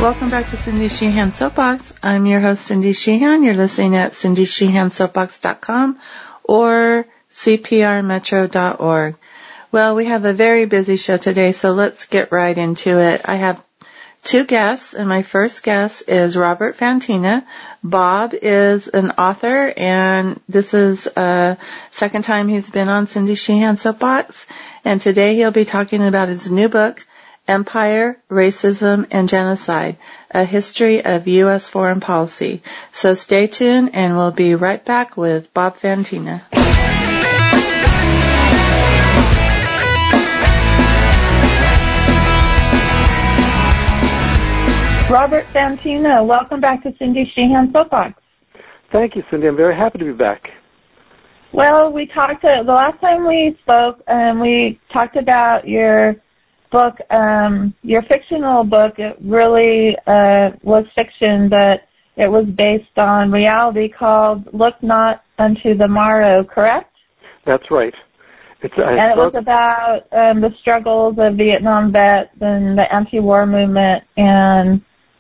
Welcome back to Cindy Sheehan Soapbox. I'm your host, Cindy Sheehan. You're listening at cindysheehansoapbox.com or cprmetro.org. Well, we have a very busy show today, so let's get right into it. I have two guests, and my first guest is Robert Fantina. Bob is an author, and this is the second time he's been on Cindy Sheehan Soapbox. And today he'll be talking about his new book, Empire, Racism, and Genocide, A History of U.S. Foreign Policy. So stay tuned, and we'll be right back with Bob Fantina. Robert Fantina, welcome back to Cindy Sheehan Soapbox. Thank you, Cindy. I'm very happy to be back. Well, we talked, the last time we spoke, we talked about your book, your fictional book. It really was fiction, but it was based on reality, called Look Not Unto the Morrow, correct? That's right. And it was about the struggles of Vietnam vets and the anti-war movement and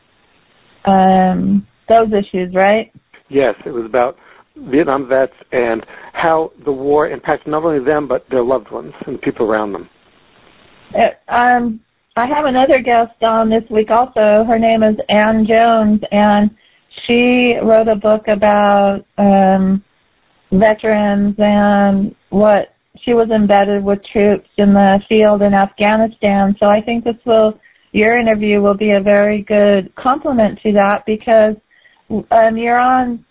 those issues, right? Yes, it was about Vietnam vets and how the war impacted not only them but their loved ones and people around them. I have another guest on this week also. Her name is Ann Jones, and she wrote a book about veterans and what she was embedded with troops in the field in Afghanistan. So I think your interview will be a very good complement to that, because you're on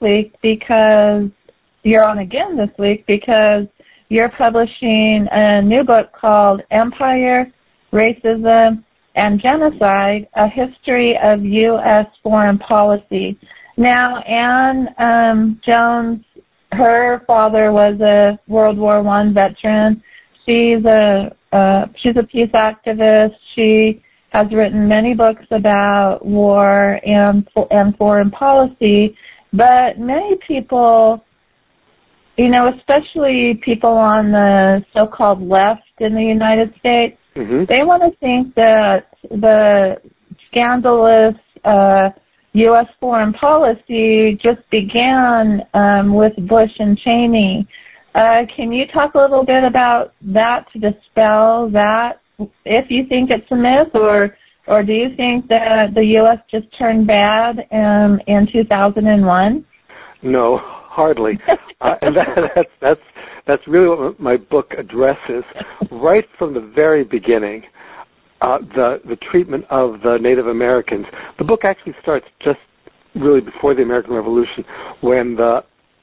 again this week because you're publishing a new book called Empire, Racism, and Genocide, A History of U.S. Foreign Policy. Now, Ann Jones, her father was a World War I veteran. She's a peace activist. She has written many books about war and foreign policy, but many people, especially people on the so-called left in the United States, they want to think that the scandalous U.S. foreign policy just began with Bush and Cheney. Can you talk a little bit about that to dispel that, if you think it's a myth, or do you think that the U.S. just turned bad in 2001? No, hardly. And that's really what my book addresses right from the very beginning. The treatment of the Native Americans. The book actually starts just really before the American Revolution, when the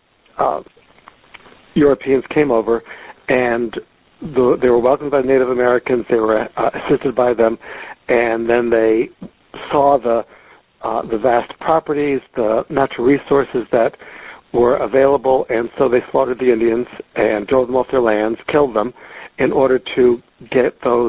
Europeans came over, and they were welcomed by the Native Americans. They were assisted by them, and then they saw the vast properties, the natural resources that were available, and so they slaughtered the Indians and drove them off their lands, killed them, in order to get those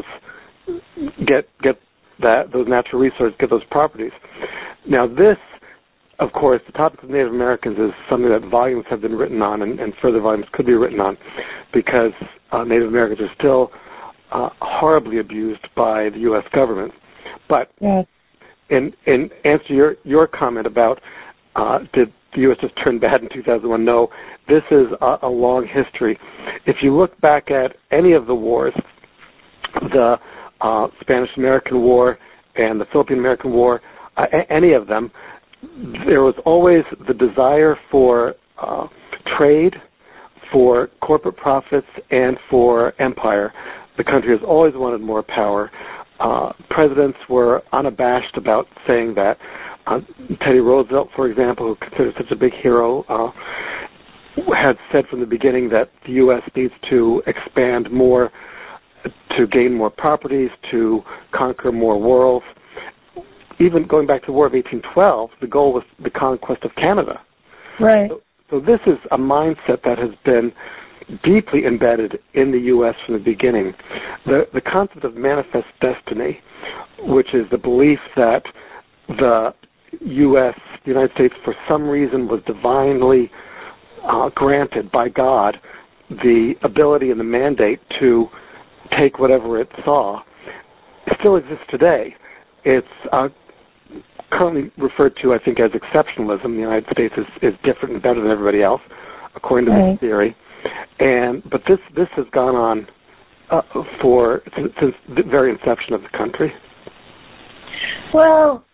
natural resources, get those properties. Now this, of course, the topic of Native Americans is something that volumes have been written on, and further volumes could be written on, because Native Americans are still horribly abused by the U.S. government. But yes. in answer to your comment about did the U.S. just turn bad in 2001, no, this is a long history. If you look back at any of the wars, the Spanish-American War and the Philippine-American War, any of them, there was always the desire for trade, for corporate profits, and for empire. The country has always wanted more power. Presidents were unabashed about saying that. Teddy Roosevelt, for example, who considered such a big hero, had said from the beginning that the U.S. needs to expand more, to gain more properties, to conquer more worlds. Even going back to the War of 1812, the goal was the conquest of Canada. Right. So this is a mindset that has been deeply embedded in the U.S. from the beginning. The concept of manifest destiny, which is the belief that the U.S., the United States, for some reason was divinely granted by God the ability and the mandate to take whatever it saw, still exists today. It's currently referred to, I think, as exceptionalism. The United States is different and better than everybody else, according to this theory. But this has gone on since the very inception of the country. Well,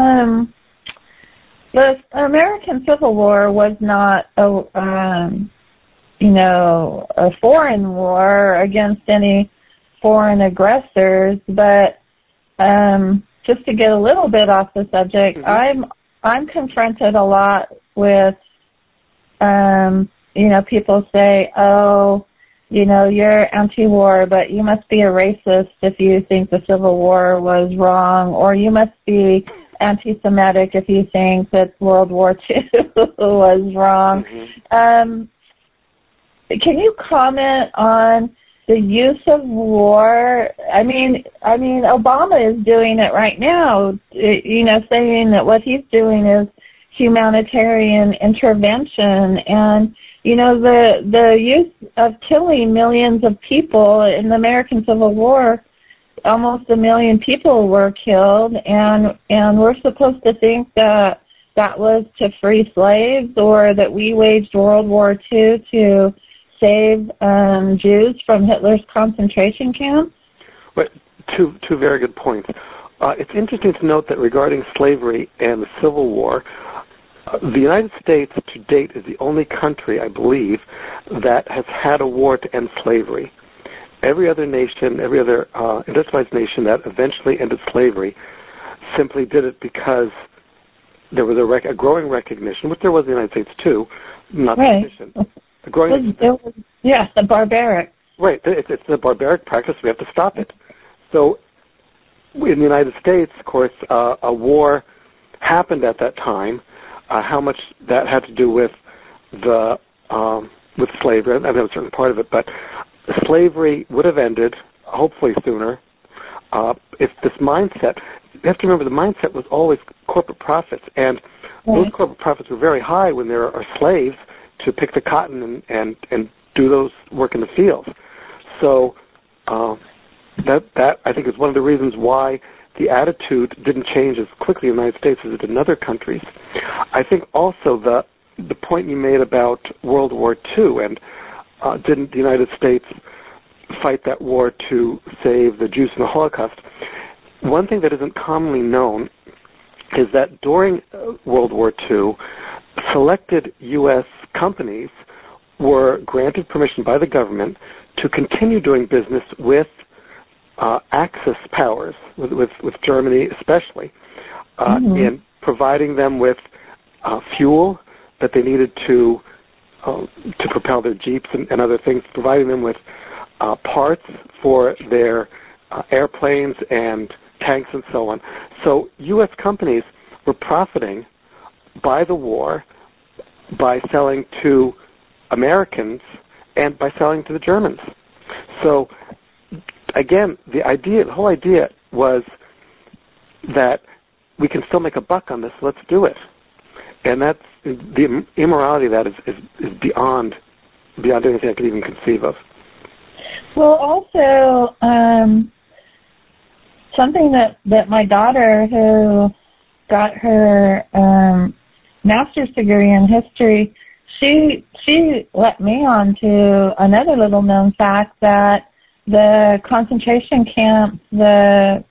the American Civil War was not a foreign war against any foreign aggressors, but just to get a little bit off the subject, I'm confronted a lot with people say, oh, you're anti-war, but you must be a racist if you think the Civil War was wrong, or you must be anti-Semitic if you think that World War II was wrong. Can you comment on the use of war? I mean, Obama is doing it right now, saying that what he's doing is humanitarian intervention, and the use of killing millions of people in the American Civil War, almost 1 million people were killed, and we're supposed to think that was to free slaves, or that we waged World War II to save Jews from Hitler's concentration camps? But two very good points. It's interesting to note that regarding slavery and the Civil War, the United States to date is the only country, I believe, that has had a war to end slavery. Every other nation, every other industrialized nation that eventually ended slavery simply did it because there was a growing recognition, which there was in the United States too, not sufficient. The barbaric. Right, it's a barbaric practice. We have to stop it. So in the United States, of course, a war happened at that time. How much that had to do with with slavery, I know a certain part of it, but slavery would have ended, hopefully sooner, if this mindset, you have to remember the mindset was always corporate profits, and those corporate profits were very high when there are slaves to pick the cotton and do those work in the fields. So that I think is one of the reasons why the attitude didn't change as quickly in the United States as it did in other countries. I think also the point you made about World War II, and didn't the United States fight that war to save the Jews from the Holocaust? One thing that isn't commonly known is that during World War II, selected U.S. companies were granted permission by the government to continue doing business with Axis powers, with Germany especially, in providing them with fuel that they needed to propel their jeeps and other things, providing them with parts for their airplanes and tanks and so on. So U.S. companies were profiting by the war by selling to Americans and by selling to the Germans. So again, the whole idea was that we can still make a buck on this, let's do it. And that's the immorality of that is beyond anything I could even conceive of. Well, also, something that my daughter, who got her master's degree in history, she let me on to another little known fact, that the concentration camps, the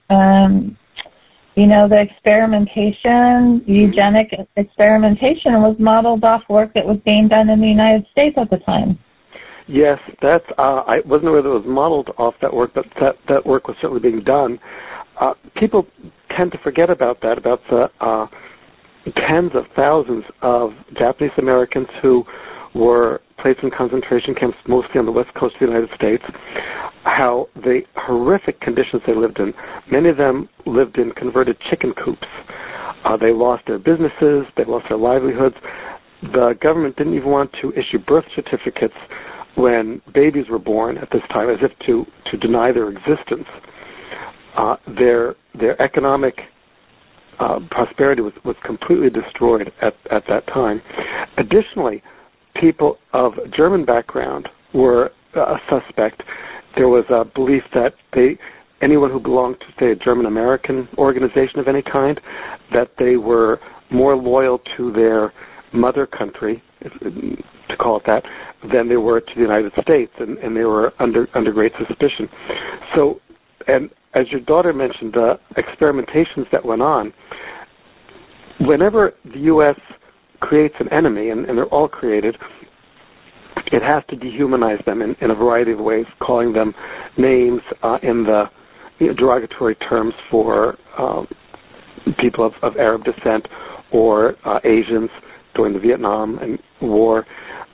experimentation, eugenic experimentation, was modeled off work that was being done in the United States at the time. Yes, that's. I wasn't aware that it was modeled off that work, but that work was certainly being done. People tend to forget about that, about the tens of thousands of Japanese Americans who were placed in concentration camps, mostly on the west coast of the United States, how the horrific conditions they lived in. Many of them lived in converted chicken coops. They lost their businesses, they lost their livelihoods. The government didn't even want to issue birth certificates when babies were born at this time, as if to deny their existence. Their economic prosperity was completely destroyed at that time. Additionally, people of German background were a suspect. There was a belief that anyone who belonged to, say, a German-American organization of any kind, that they were more loyal to their mother country, to call it that, than they were to the United States, and they were under great suspicion. So, and as your daughter mentioned, the experimentations that went on, whenever the U.S. creates an enemy, and they're all created, it has to dehumanize them in a variety of ways, calling them names in the derogatory terms for people of Arab descent or Asians during the Vietnam War.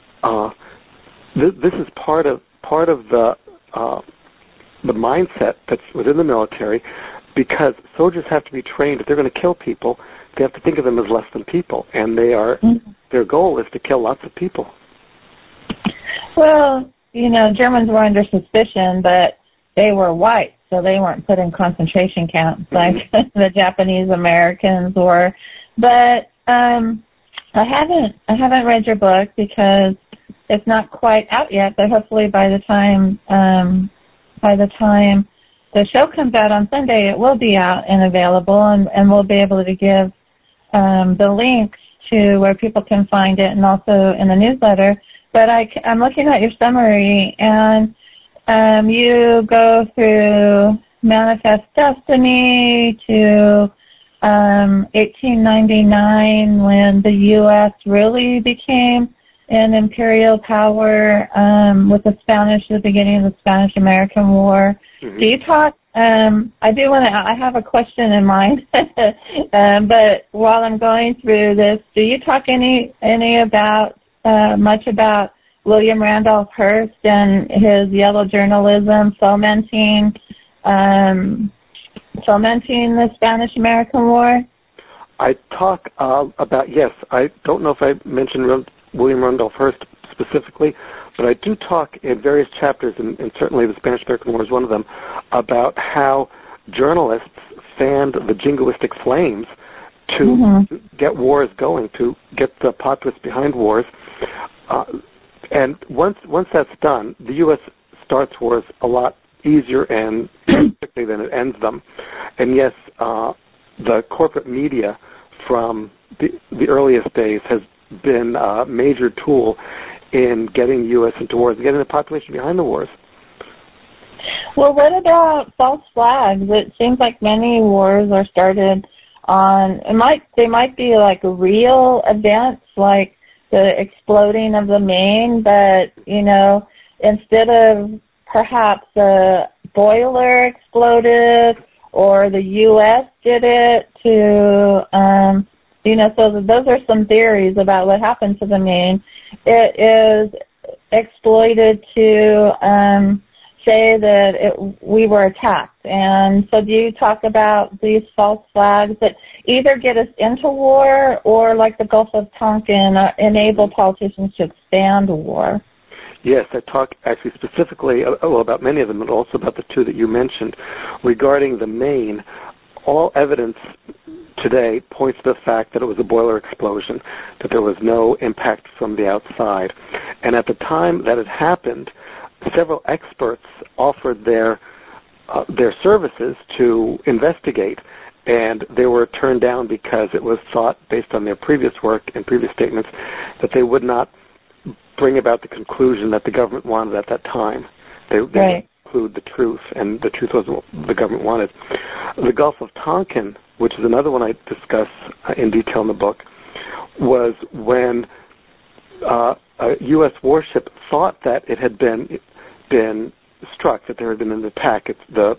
This is part of the mindset that's within the military, because soldiers have to be trained. If they're going to kill people, they have to think of them as less than people, and their goal is to kill lots of people. Well, Germans were under suspicion, but they were white, so they weren't put in concentration camps like the Japanese Americans were. But I haven't read your book because it's not quite out yet. But hopefully by the time the show comes out on Sunday, it will be out and available, and we'll be able to give the links to where people can find it, and also in the newsletter. But I'm looking at your summary, and you go through Manifest Destiny to 1899, when the U.S. really became an imperial power with the beginning of the Spanish-American War. Mm-hmm. Do you talk? I have a question in mind, but while I'm going through this, do you talk much about William Randolph Hearst and his yellow journalism fomenting the Spanish-American War? I talk about, yes, I don't know if I mentioned William Randolph Hearst specifically, but I do talk in various chapters, and certainly the Spanish-American War is one of them, about how journalists fanned the jingoistic flames to get wars going, to get the populace behind wars. And once that's done, the U.S. starts wars a lot easier and quickly than it ends them. And yes, the corporate media from the earliest days has been a major tool in getting the U.S. into wars and getting the population behind the wars. Well, what about false flags? It seems like many wars are started on, they might be like real events, like the exploding of the Maine, but, instead of perhaps a boiler exploded or the U.S. did it to, so those are some theories about what happened to the Maine. It is exploited to say that we were attacked. And so do you talk about these false flags that either get us into war or, like the Gulf of Tonkin, enable politicians to expand war? Yes, I talk actually specifically about many of them, but also about the two that you mentioned. Regarding the Maine, all evidence today points to the fact that it was a boiler explosion, that there was no impact from the outside. And at the time that it happened, several experts offered their services to investigate, and they were turned down because it was thought, based on their previous work and previous statements, that they would not bring about the conclusion that the government wanted at that time. They would include the truth, and the truth wasn't what the government wanted. The Gulf of Tonkin, which is another one I discuss in detail in the book, was when a U.S. warship thought that it had been struck, that there had been an attack. The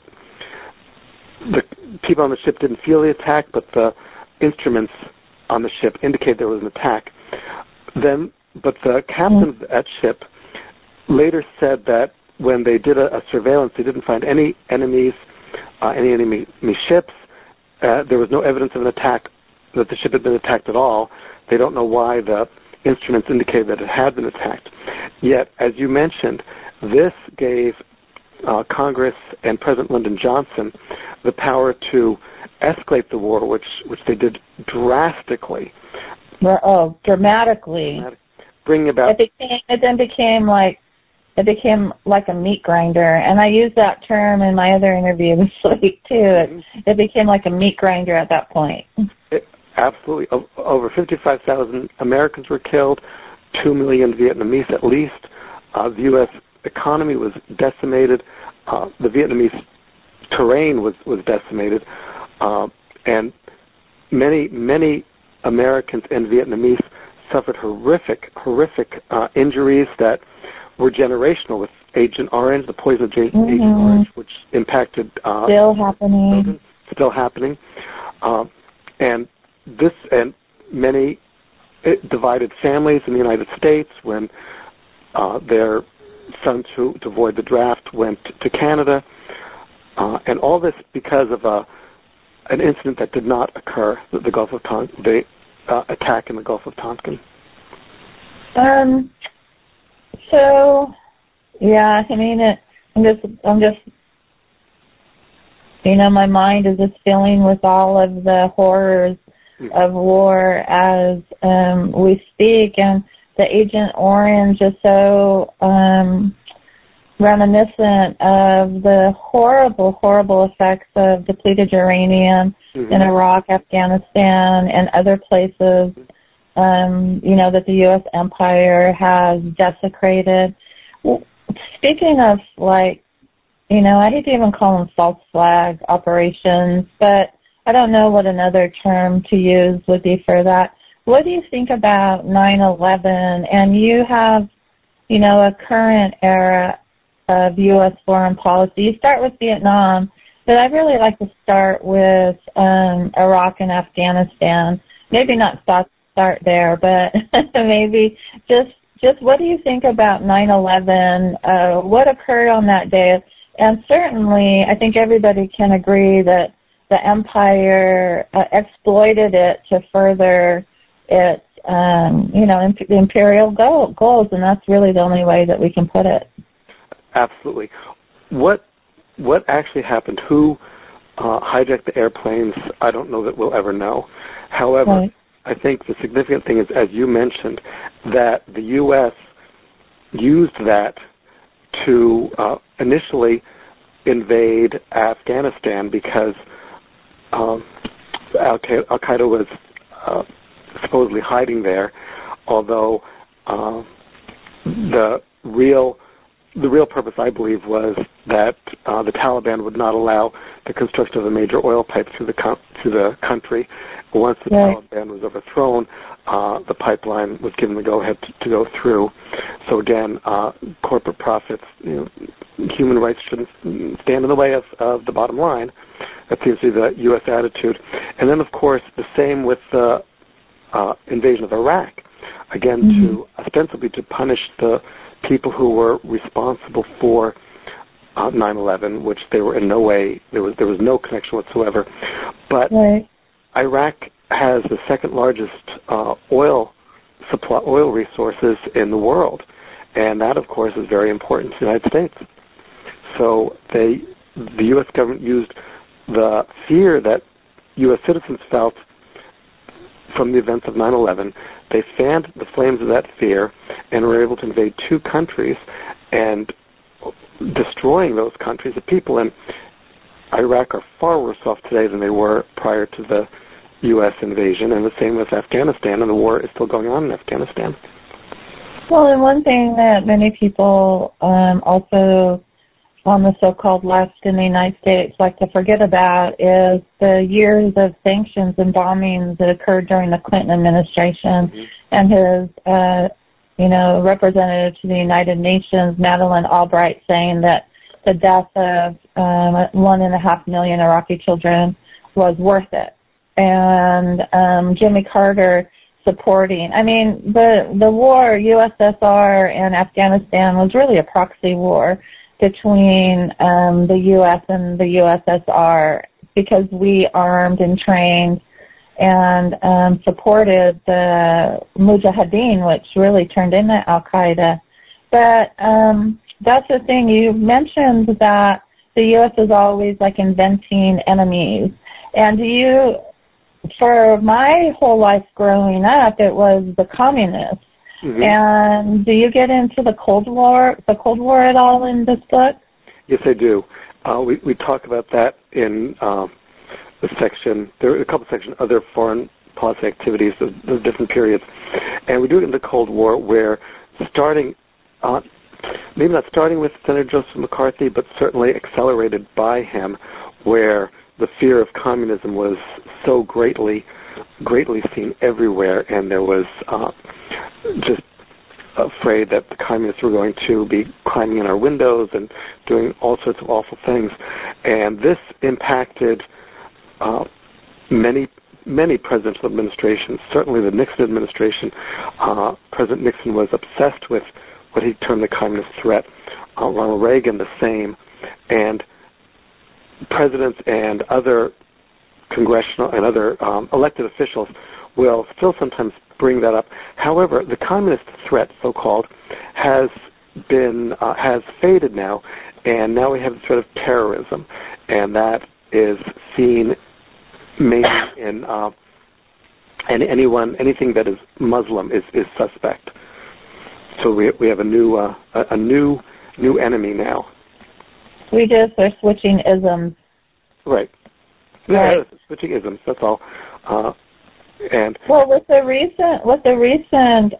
people on the ship didn't feel the attack, but the instruments on the ship indicated there was an attack. But the captains at ship later said that when they did a surveillance, they didn't find any enemy ships. There was no evidence of an attack, that the ship had been attacked at all. They don't know why the instruments indicated that it had been attacked. Yet, as you mentioned, this gave Congress and President Lyndon Johnson the power to escalate the war, which they did drastically. Dramatically. Bringing about. It then became like it became like a meat grinder. And I use that term in my other interview this week, too. It became like a meat grinder at that point. Absolutely. Over 55,000 Americans were killed, 2 million Vietnamese at least. The U.S. economy was decimated. The Vietnamese terrain was decimated. And many Americans and Vietnamese suffered horrific injuries that were generational with Agent Orange, the poison of Agent Orange, which impacted still happening. Children, still happening. And many divided families in the United States when their sons to avoid the draft went to Canada. And all this because of an incident that did not occur, the Gulf of Tonkin, the attack in the Gulf of Tonkin. So, yeah, I mean, I'm just, my mind is just filling with all of the horrors of war as we speak, and the Agent Orange is so reminiscent of the horrible effects of depleted uranium in Iraq, Afghanistan, and other places, that the U.S. empire has desecrated. Speaking of, I hate to even call them false flag operations, but I don't know what another term to use would be for that. What do you think about 9/11? And you have, a current era of U.S. foreign policy. You start with Vietnam, but I'd really like to start with Iraq and Afghanistan. Maybe not start there, but maybe just what do you think about 9/11? What occurred on that day? And certainly, I think everybody can agree that the empire exploited it to further its, imperial goals, and that's really the only way that we can put it. Absolutely. What actually happened? Who hijacked the airplanes? I don't know that we'll ever know. However, right. I think the significant thing is, as you mentioned, that the U.S. used that to initially invade Afghanistan because Al-Qaeda was supposedly hiding there, although the real purpose, I believe, was that the Taliban would not allow the construction of a major oil pipe through the country. Once the Taliban was overthrown, the pipeline was given the go-ahead to go through. So again, corporate profits, human rights shouldn't stand in the way of the bottom line. That seems to be the U.S. attitude. And then, of course, the same with the invasion of Iraq. Again, to ostensibly to punish the people who were responsible for 9/11, which they were in no way, there was no connection whatsoever. But Iraq has the second largest oil resources in the world, and that, of course, is very important to the United States. So the U.S. government used the fear that U.S. citizens felt from the events of 9/11. They fanned the flames of that fear and were able to invade two countries and destroying those countries. The people in Iraq are far worse off today than they were prior to the U.S. invasion, and the same with Afghanistan, and the war is still going on in Afghanistan. Well, and one thing that many people also on the so-called left in the United States like to forget about is the years of sanctions and bombings that occurred during the Clinton administration, and his, representative to the United Nations, Madeleine Albright, saying that the death of 1.5 million Iraqi children was worth it. And Jimmy Carter supporting. I mean, the war, USSR and Afghanistan, was really a proxy war between the U.S. and the USSR because we armed and trained and supported the Mujahideen, which really turned into Al-Qaeda. But that's the thing. You mentioned that the U.S. is always inventing enemies. And for my whole life growing up, it was the communists. Mm-hmm. And do you get into the Cold War at all in this book? Yes, I do. We talk about that in the section. There are a couple sections, other foreign policy activities of different periods. And we do it in the Cold War, where maybe not starting with Senator Joseph McCarthy, but certainly accelerated by him, where the fear of communism was so greatly seen everywhere, and there was just afraid that the communists were going to be climbing in our windows and doing all sorts of awful things. And this impacted many presidential administrations, certainly the Nixon administration. President Nixon was obsessed with what he termed the communist threat. Ronald Reagan, the same. And presidents and other congressional and other elected officials will still sometimes bring that up. However, the communist threat, so-called, has faded now, and now we have the threat of terrorism, and that is seen mainly in anything that is Muslim is suspect. So we have a new enemy now. We just are switching isms. Right. Right. Yeah, switching isms. That's all. And well, with the recent,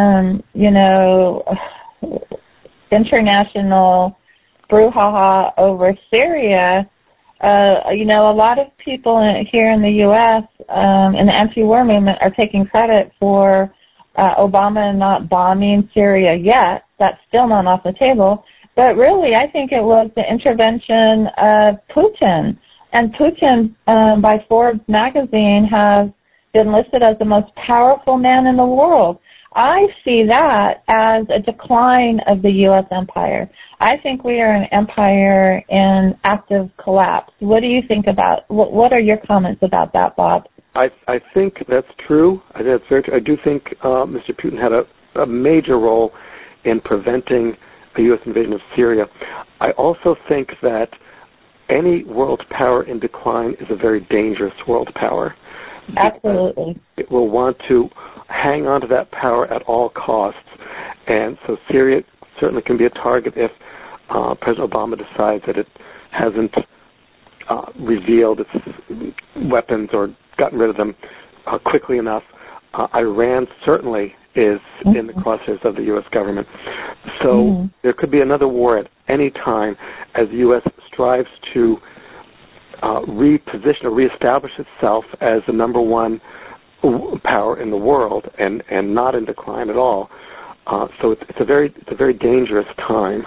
international brouhaha over Syria, a lot of people here in the U.S. In the anti-war movement are taking credit for Obama not bombing Syria yet. That's still not off the table. But really, I think it was the intervention of Putin. And Putin, by Forbes magazine, has been listed as the most powerful man in the world. I see that as a decline of the U.S. empire. I think we are an empire in active collapse. What do you think about, what are your comments about that, Bob? I think that's true. I think that's very true. I do think Mr. Putin had a major role in preventing a U.S. invasion of Syria. I also think that any world power in decline is a very dangerous world power. Absolutely. It will want to hang on to that power at all costs. And so Syria certainly can be a target if President Obama decides that it hasn't revealed its weapons or gotten rid of them quickly enough. Iran certainly is in the crosshairs of the U.S. government. So there could be another war at any time as the U.S. strives to reposition or reestablish itself as the number one power in the world and not in decline at all. So it's a very dangerous time.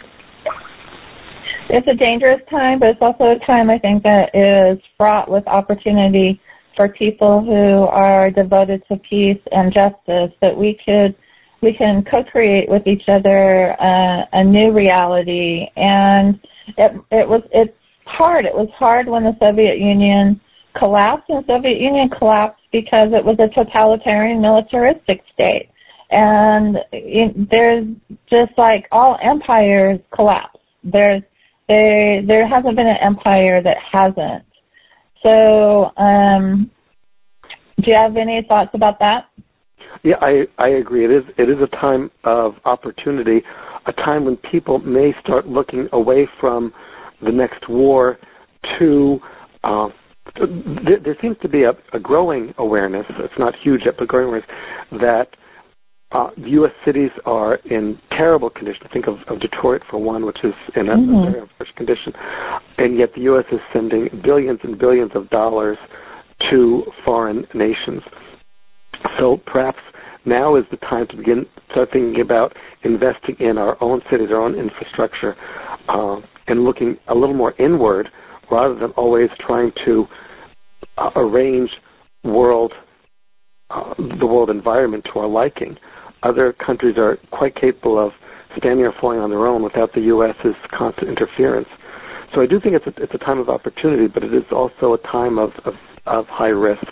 It's a dangerous time, but it's also a time, I think, that is fraught with opportunity for people who are devoted to peace and justice, that we can co-create with each other a new reality. And it's hard. It was hard when the Soviet Union collapsed, and the Soviet Union collapsed because it was a totalitarian militaristic state. And there's just like all empires collapse. There hasn't been an empire that hasn't. So, do you have any thoughts about that? Yeah, I agree. It is a time of opportunity, a time when people may start looking away from the next war to there seems to be a growing awareness. It's not huge yet, but growing awareness that the U.S. cities are in terrible condition. Think of Detroit, for one, which is in a very unfortunate condition. And yet the U.S. is sending billions and billions of dollars to foreign nations. So perhaps now is the time to start thinking about investing in our own cities, our own infrastructure, and looking a little more inward rather than always trying to arrange the world environment to our liking. Other countries are quite capable of standing or falling on their own without the U.S.'s constant interference. So I do think it's a time of opportunity, but it is also a time of high risk.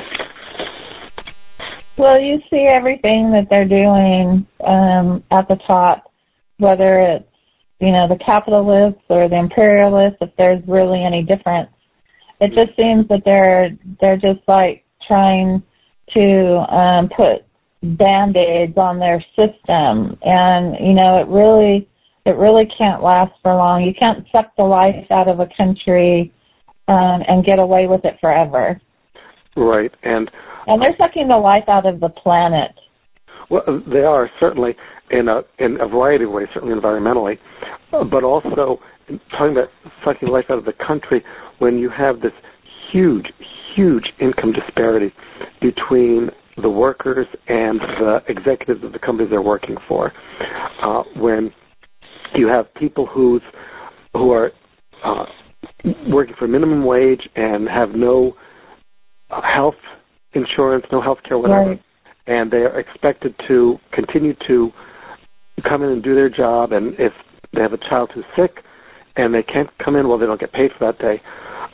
Well, you see everything that they're doing at the top, whether it's the capitalists or the imperialists, if there's really any difference. It just seems that they're just like trying to put Band-Aids on their system. And, it really can't last for long. You can't suck the life out of a country and get away with it forever. Right. And they're sucking the life out of the planet. Well, they are, certainly, in a variety of ways, certainly environmentally, but also talking about sucking life out of the country when you have this huge, huge income disparity between the workers and the executives of the companies they're working for. When you have people who are working for minimum wage and have no health insurance, no health care, whatever, right. And they are expected to continue to come in and do their job, and if they have a child who's sick and they can't come in, well, they don't get paid for that day.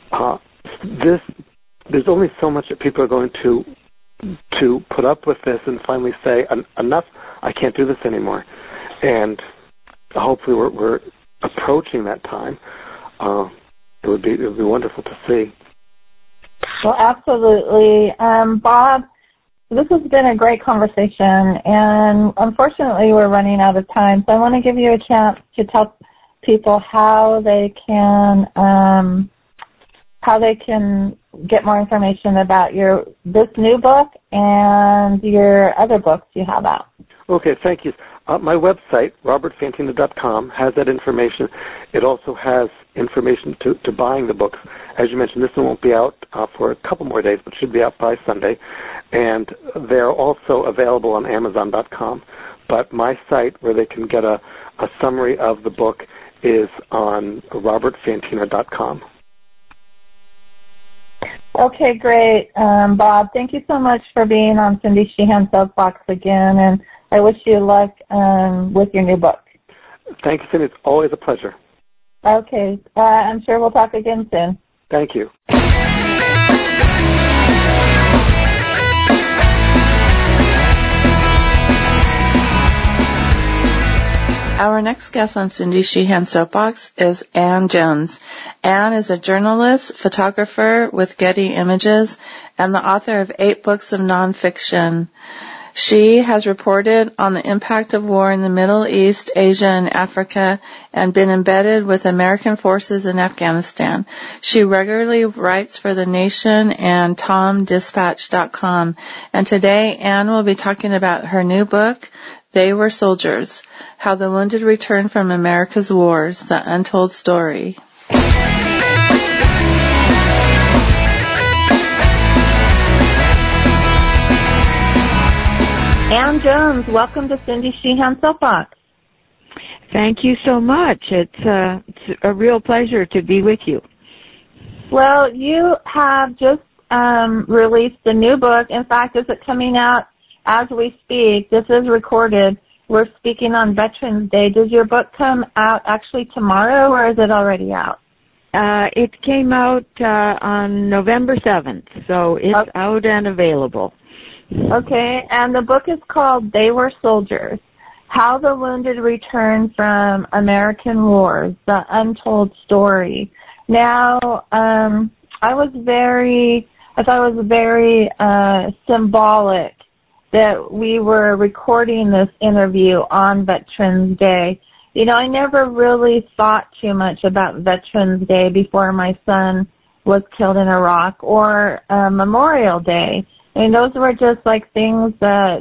There's only so much that people are going to put up with this and finally say, enough, I can't do this anymore. And hopefully we're approaching that time. It would be wonderful to see. Well, absolutely. Bob, this has been a great conversation, and unfortunately we're running out of time, so I want to give you a chance to tell people how they can get more information about this new book and your other books you have out. Okay, thank you. My website, robertfantina.com, has that information. It also has information to buying the books. As you mentioned, this one won't be out for a couple more days, but should be out by Sunday. And they're also available on Amazon.com. But my site, where they can get a summary of the book, is on robertfantina.com. Okay, great. Bob, thank you so much for being on Cindy Sheehan Soapbox again, and I wish you luck with your new book. Thank you, Cindy. It's always a pleasure. Okay. I'm sure we'll talk again soon. Thank you. Our next guest on Cindy Sheehan Soapbox is Ann Jones. Ann is a journalist, photographer with Getty Images, and the author of 8 books of nonfiction. She has reported on the impact of war in the Middle East, Asia, and Africa, and been embedded with American forces in Afghanistan. She regularly writes for The Nation and TomDispatch.com. And today, Ann will be talking about her new book, They Were Soldiers: How the Wounded Return from America's Wars, The Untold Story. Ann Jones, welcome to Cindy Sheehan Soapbox. Thank you so much. It's a real pleasure to be with you. Well, you have just released a new book. In fact, is it coming out as we speak? This is recorded. We're speaking on Veterans Day. Does your book come out actually tomorrow, or is it already out? It came out on November 7th, so it's out and available. Okay, and the book is called They Were Soldiers: How the Wounded Return from American Wars, The Untold Story. Now, I thought it was very symbolic that we were recording this interview on Veterans Day. You know, I never really thought too much about Veterans Day before my son was killed in Iraq, or Memorial Day. I mean, those were just like things that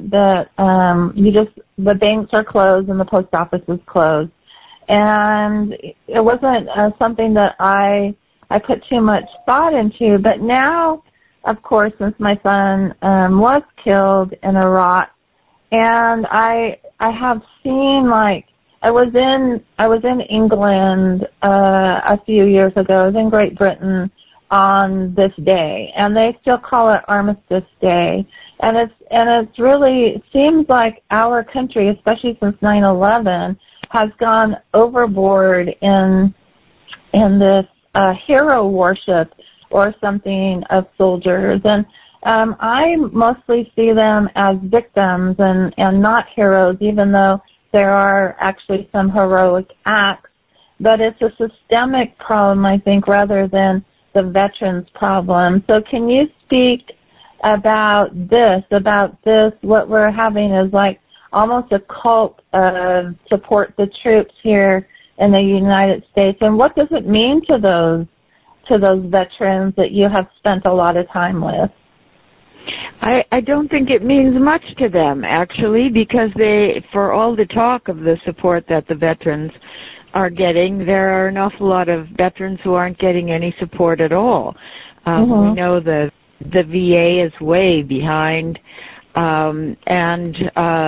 the banks are closed and the post office is closed. And it wasn't something that I put too much thought into. But now, of course, since my son was killed in Iraq, and I have seen, like, I was in England a few years ago. I was in Great Britain on this day, and they still call it Armistice Day. And it's really seems like our country, especially since 9/11, has gone overboard in this hero worship or something of soldiers. And I mostly see them as victims and not heroes, even though there are actually some heroic acts. But it's a systemic problem, I think, rather than the veterans problem. So can you speak about this, what we're having is like almost a cult of support the troops here in the United States. And what does it mean to those veterans that you have spent a lot of time with? I don't think it means much to them, actually, because for all the talk of the support that the veterans are getting, there are an awful lot of veterans who aren't getting any support at all. We know the VA is way behind, and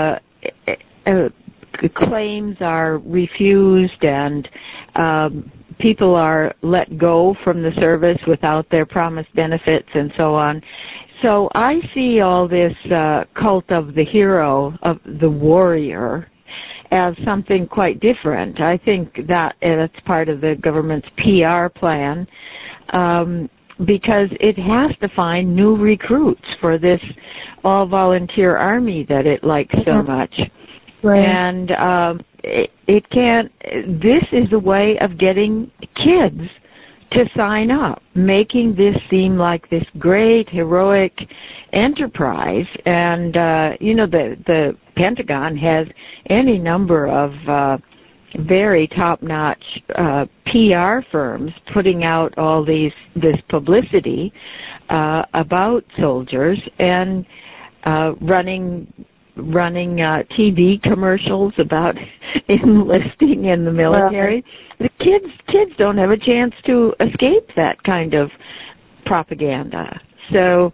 claims are refused, and people are let go from the service without their promised benefits and so on. So I see all this cult of the hero, of the warrior, as something quite different. I think that that's part of the government's PR plan, because it has to find new recruits for this all-volunteer army that it likes so much. Right. And it can't. This is a way of getting kids to sign up, making this seem like this great heroic enterprise. And the Pentagon has any number of very top-notch PR firms putting out all this publicity about soldiers and running TV commercials about enlisting in the military. The kids don't have a chance to escape that kind of propaganda. So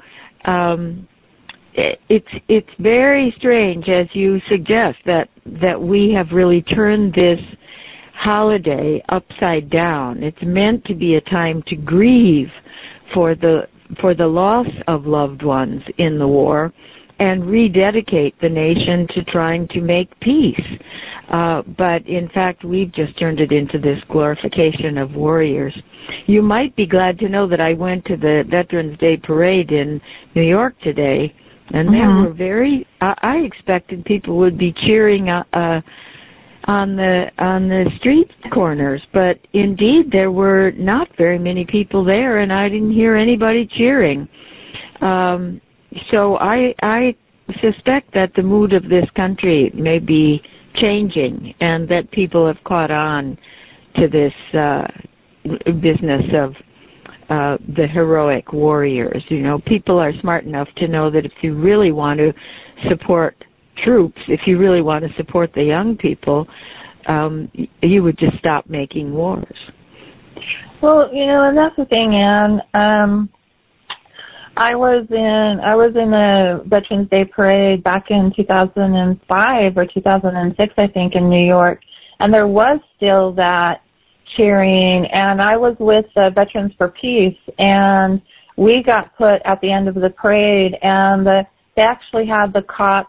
it's very strange, as you suggest, that we have really turned this holiday upside down. It's meant to be a time to grieve for the loss of loved ones in the war, and rededicate the nation to trying to make peace. But in fact, we've just turned it into this glorification of warriors. You might be glad to know that I went to the Veterans Day Parade in New York today, and there were I expected people would be cheering on the street corners, but indeed there were not very many people there, and I didn't hear anybody cheering. So I suspect that the mood of this country may be changing, and that people have caught on to this business of the heroic warriors. People are smart enough to know that if you really want to support troops, if you really want to support the young people, you would just stop making wars. Well, and that's the thing, Anne. I was in the Veterans Day Parade back in 2005 or 2006, I think, in New York, and there was still that cheering, and I was with Veterans for Peace, and we got put at the end of the parade, and they actually had the cops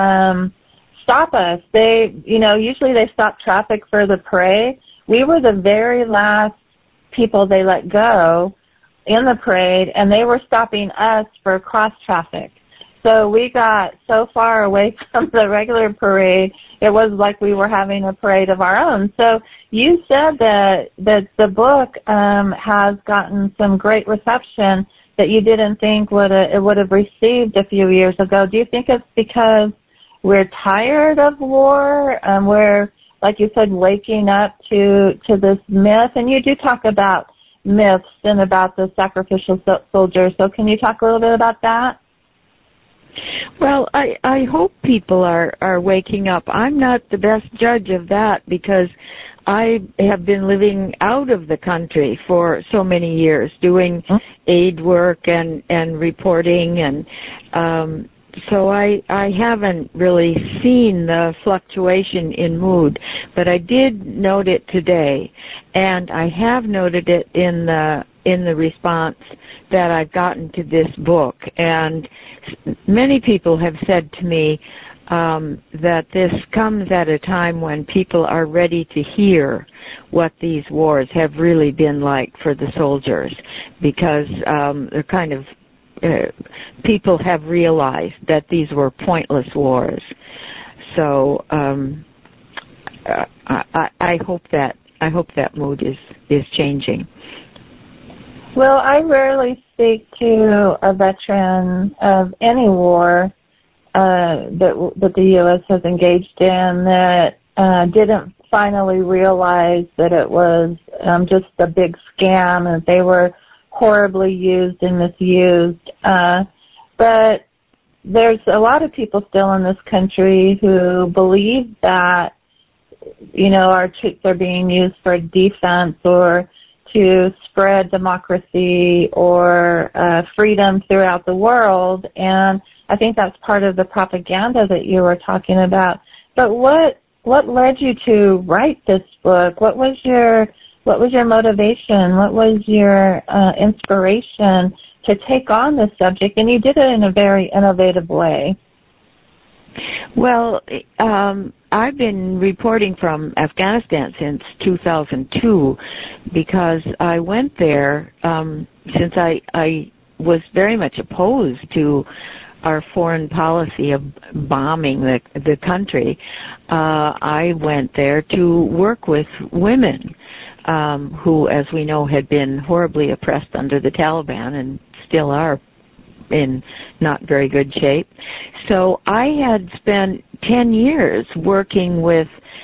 stop us. Usually they stop traffic for the parade. We were the very last people they let go in the parade, and they were stopping us for cross traffic. So we got so far away from the regular parade, it was like we were having a parade of our own. So you said that the book has gotten some great reception that you didn't think it would have received a few years ago. Do you think it's because we're tired of war? We're, like you said, waking up to this myth, and you do talk about myths and about the sacrificial soldiers. So can you talk a little bit about that? Well, I hope people are waking up. I'm not the best judge of that because I have been living out of the country for so many years, doing aid work and reporting, and so I haven't really seen the fluctuation in mood, but I did note it today, and I have noted it in the response that I've gotten to this book. And many people have said to me that this comes at a time when people are ready to hear what these wars have really been like for the soldiers, because they're kind of people have realized that these were pointless wars. So I hope that mood is changing. Well, I rarely speak to a veteran of any war that the U.S. has engaged in that didn't finally realize that it was just a big scam and that they were horribly used and misused. But there's a lot of people still in this country who believe that, you know, our troops are being used for defense or to spread democracy or freedom throughout the world, and I think that's part of the propaganda that you were talking about. But what led you to write this book? What was your motivation? What was your inspiration to take on this subject? And you did it in a very innovative way. Well, I've been reporting from Afghanistan since 2002 because I went there since I was very much opposed to our foreign policy of bombing the country. I went there to work with women who, as we know, had been horribly oppressed under the Taliban and still are in not very good shape. So I had spent 10 years working with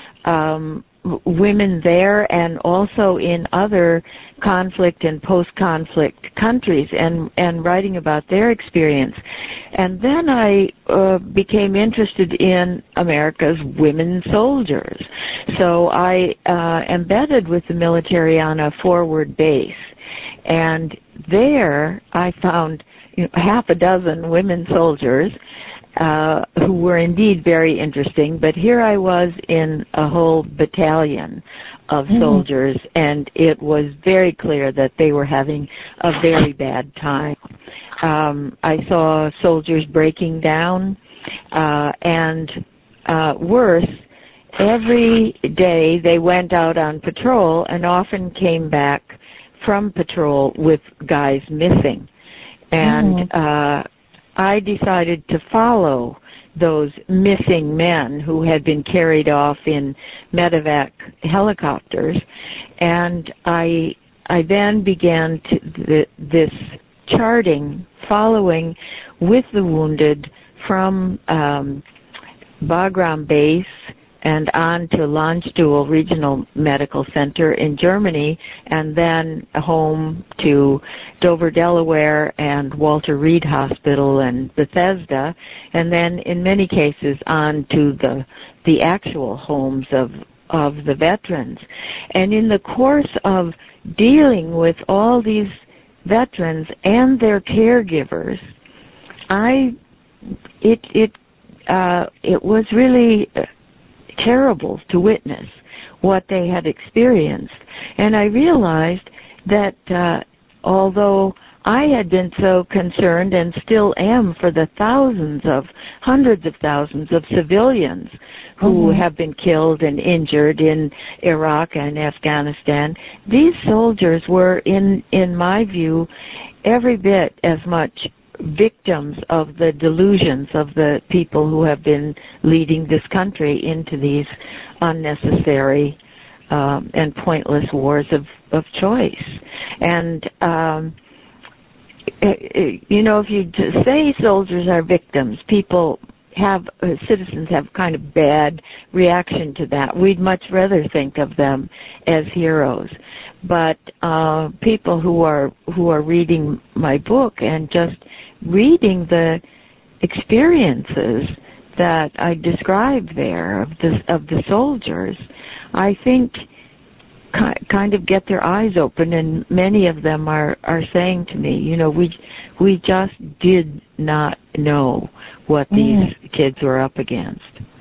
women there and also in other conflict and post-conflict countries and writing about their experience. And then I became interested in America's women soldiers. So I embedded with the military on a forward base. And there I found half a dozen women soldiers who were indeed very interesting, but here I was in a whole battalion of soldiers, and it was very clear that they were having a very bad time. I saw soldiers breaking down, and worse, every day they went out on patrol and often came back from patrol with guys missing. And I decided to follow those missing men who had been carried off in medevac helicopters, and I then began this charting, following with the wounded from Bagram Base and on to Landstuhl Regional Medical Center in Germany, and then home to Dover, Delaware, and Walter Reed Hospital and Bethesda, and then in many cases on to the actual homes of the veterans. And in the course of dealing with all these veterans and their caregivers, it was really terrible to witness what they had experienced. And I realized that although I had been so concerned and still am for the hundreds of thousands of civilians who have been killed and injured in Iraq and Afghanistan, these soldiers were, in my view, every bit as much victims of the delusions of the people who have been leading this country into these unnecessary and pointless wars of choice. And if you say soldiers are victims, citizens have kind of bad reaction to that. We'd much rather think of them as heroes. But people who are reading my book and just reading the experiences that I described there of the soldiers, I think kind of get their eyes open, and many of them are saying to me, we just did not know what these kids were up against.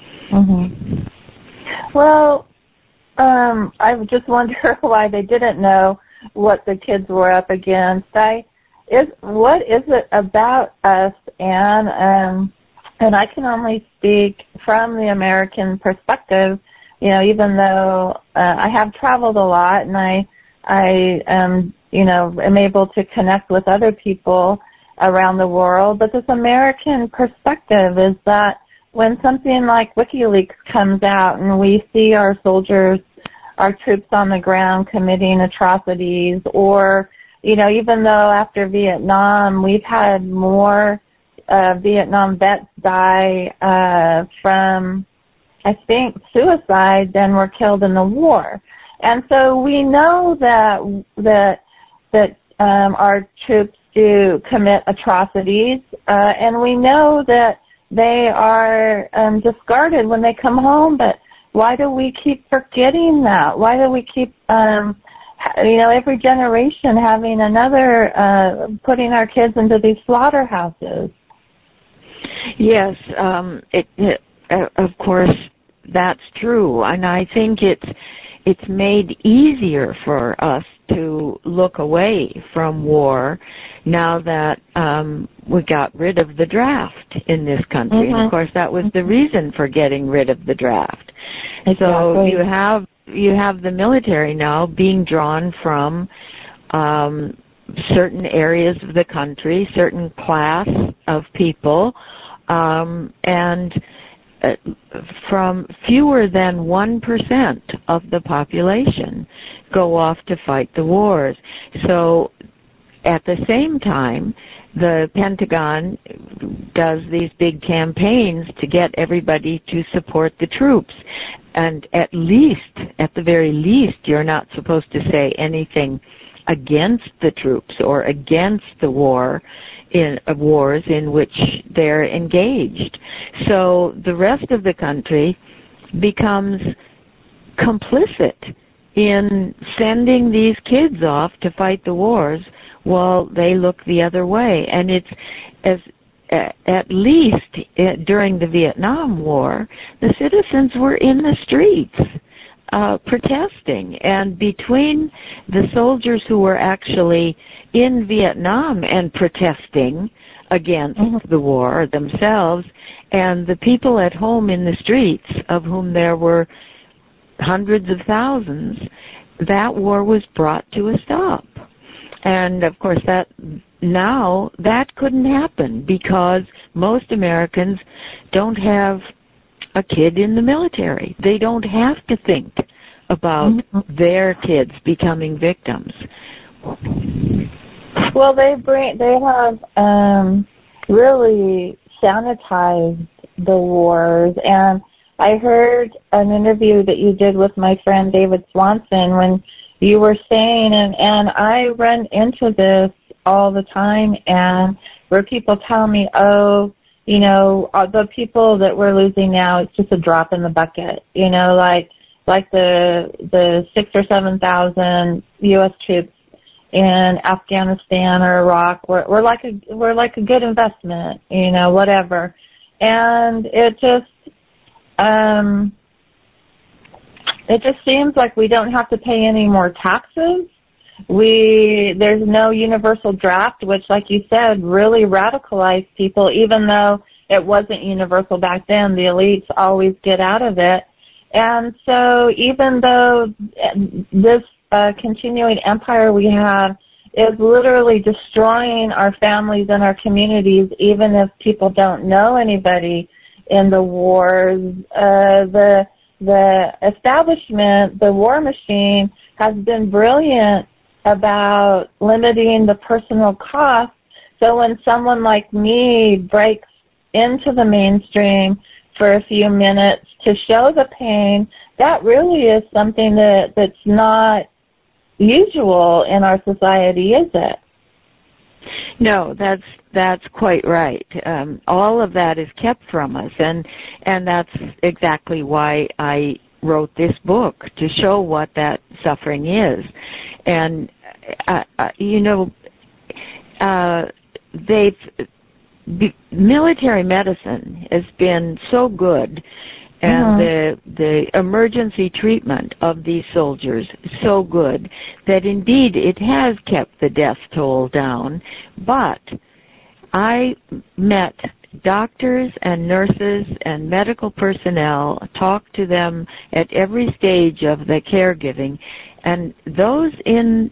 Well, I just wonder why they didn't know what the kids were up against. What is it about us, Anne? And I can only speak from the American perspective, even though I have traveled a lot and I am able to connect with other people around the world. But this American perspective is that when something like WikiLeaks comes out and we see our soldiers, our troops on the ground committing atrocities, or even though after Vietnam we've had more Vietnam vets die from, I think, suicide than were killed in the war. And so we know that our troops do commit atrocities, and we know that they are discarded when they come home, but why do we keep forgetting that? Why do we keep, every generation having another, putting our kids into these slaughterhouses? Yes, of course, that's true, and I think it's made easier for us to look away from war now that we got rid of the draft in this country. And of course, that was the reason for getting rid of the draft. Exactly. So you have the military now being drawn from certain areas of the country, certain class of people, and from fewer than 1% of the population go off to fight the wars. So at the same time, the Pentagon does these big campaigns to get everybody to support the troops. And at the very least, you're not supposed to say anything against the troops or against the wars in which they're engaged. So the rest of the country becomes complicit in sending these kids off to fight the wars while they look the other way. And it's at least during the Vietnam War, the citizens were in the streets protesting. And between the soldiers who were actually in Vietnam and protesting against the war themselves, and the people at home in the streets, of whom there were hundreds of thousands, that war was brought to a stop. And of course that couldn't happen because most Americans don't have a kid in the military. They don't have to think about their kids becoming victims. Well, they have really sanitized the wars, and I heard an interview that you did with my friend David Swanson when you were saying, and I run into this all the time, and where people tell me, the people that we're losing now, it's just a drop in the bucket, like the 6,000 or 7,000 U.S. troops in Afghanistan or Iraq, we're like a good investment, whatever. And it just seems like we don't have to pay any more taxes. There's no universal draft, which, like you said, really radicalized people, even though it wasn't universal back then. The elites always get out of it. And so even though this continuing empire we have is literally destroying our families and our communities, even if people don't know anybody in the wars, the establishment, the war machine, has been brilliant about limiting the personal cost. So when someone like me breaks into the mainstream for a few minutes to show the pain, that really is something that's not usual in our society, is it? No, that's quite right. All of that is kept from us, and that's exactly why I wrote this book, to show what that suffering is. And military medicine has been so good, and the emergency treatment of these soldiers so good that indeed it has kept the death toll down. But I met doctors and nurses and medical personnel, talked to them at every stage of the caregiving, and those in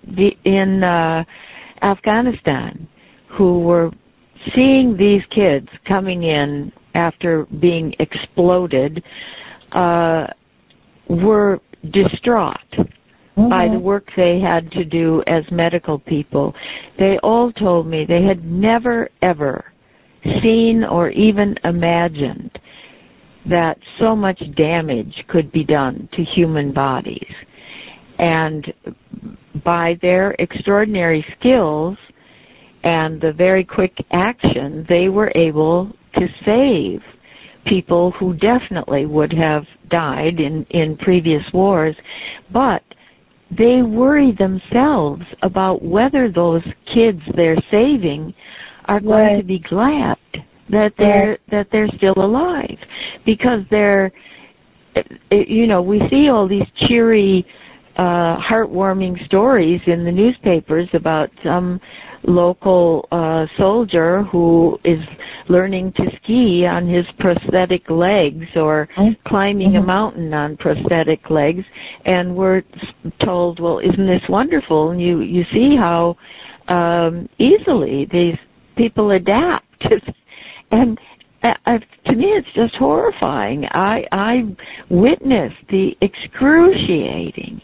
Afghanistan who were seeing these kids coming in after being exploded were distraught. by the work they had to do as medical people. They all told me they had never, ever seen or even imagined that so much damage could be done to human bodies. And by their extraordinary skills and the very quick action, they were able to save people who definitely would have died in previous wars, but they worry themselves about whether those kids they're saving are going to be glad that they're still alive, because they're, we see all these cheery, heartwarming stories in the newspapers about some local soldier who is learning to ski on his prosthetic legs or climbing a mountain on prosthetic legs, and we're told, well, isn't this wonderful? And you see how easily these people adapt. And to me, it's just horrifying. I witnessed the excruciating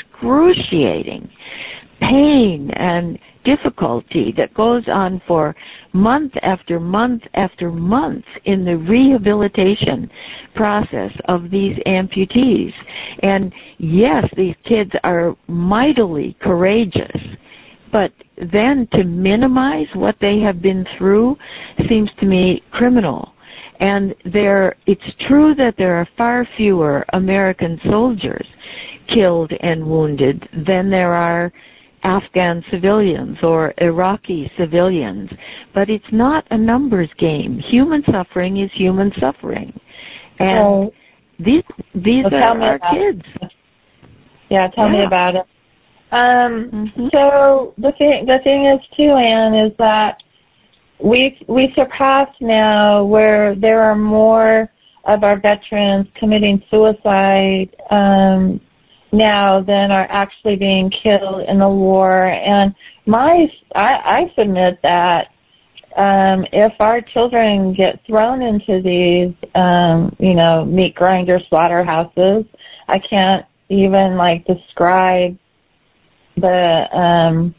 pain and difficulty that goes on for month after month after month in the rehabilitation process of these amputees. And yes, these kids are mightily courageous, but then to minimize what they have been through seems to me criminal. And it's true that there are far fewer American soldiers killed and wounded than there are Afghan civilians or Iraqi civilians, but it's not a numbers game. Human suffering is human suffering, and these are our kids. Yeah, tell me about it. So the thing is too, Anne, is that we surpassed now where there are more of our veterans committing suicide now than are actually being killed in the war. And I submit that if our children get thrown into these meat grinder slaughterhouses, I can't even describe the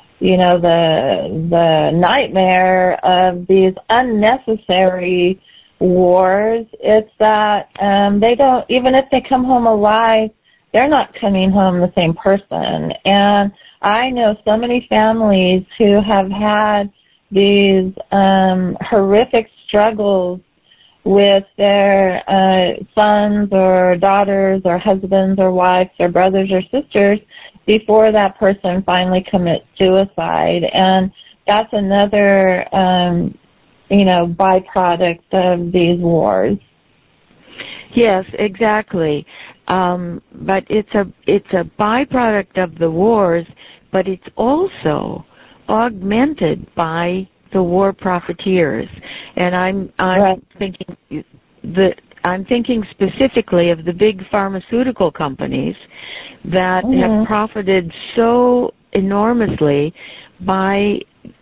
nightmare of these unnecessary wars. It's that they don't, even if they come home alive, they're not coming home the same person. And I know so many families who have had these horrific struggles with their sons or daughters or husbands or wives or brothers or sisters before that person finally commits suicide. And that's another, byproduct of these wars. Yes, exactly. But it's a byproduct of the wars, but it's also augmented by the war profiteers. And I'm thinking specifically of the big pharmaceutical companies that have profited so enormously by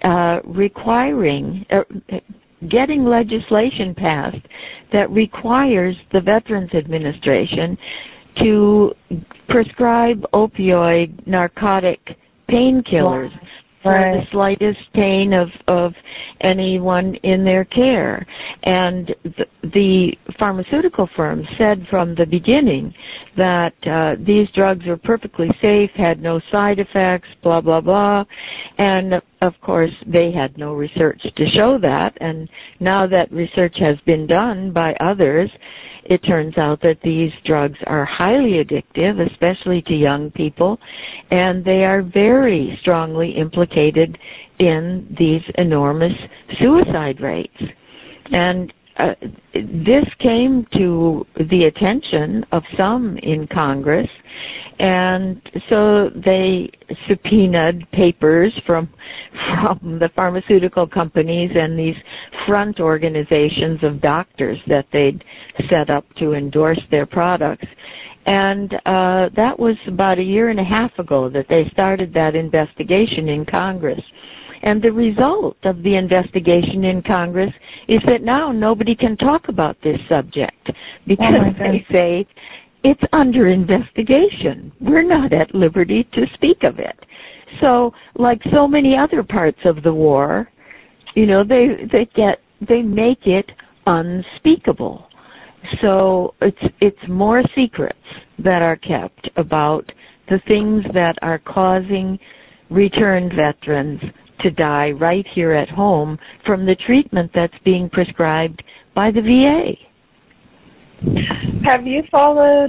getting legislation passed that requires the Veterans Administration to prescribe opioid narcotic painkillers for the slightest pain of anyone in their care. And the pharmaceutical firms said from the beginning that these drugs were perfectly safe, had no side effects, blah, blah, blah. And, of course, they had no research to show that. And now that research has been done by others, it turns out that these drugs are highly addictive, especially to young people, and they are very strongly implicated in these enormous suicide rates. And this came to the attention of some in Congress, and so they subpoenaed papers from the pharmaceutical companies and these front organizations of doctors that they'd set up to endorse their products. And that was about a year and a half ago that they started that investigation in Congress. And the result of the investigation in Congress is that now nobody can talk about this subject because they say it's under investigation. We're not at liberty to speak of it. So, like so many other parts of the war, you know, they make it unspeakable. So it's more secrets that are kept about the things that are causing returned veterans to die right here at home from the treatment that's being prescribed by the VA. Have you followed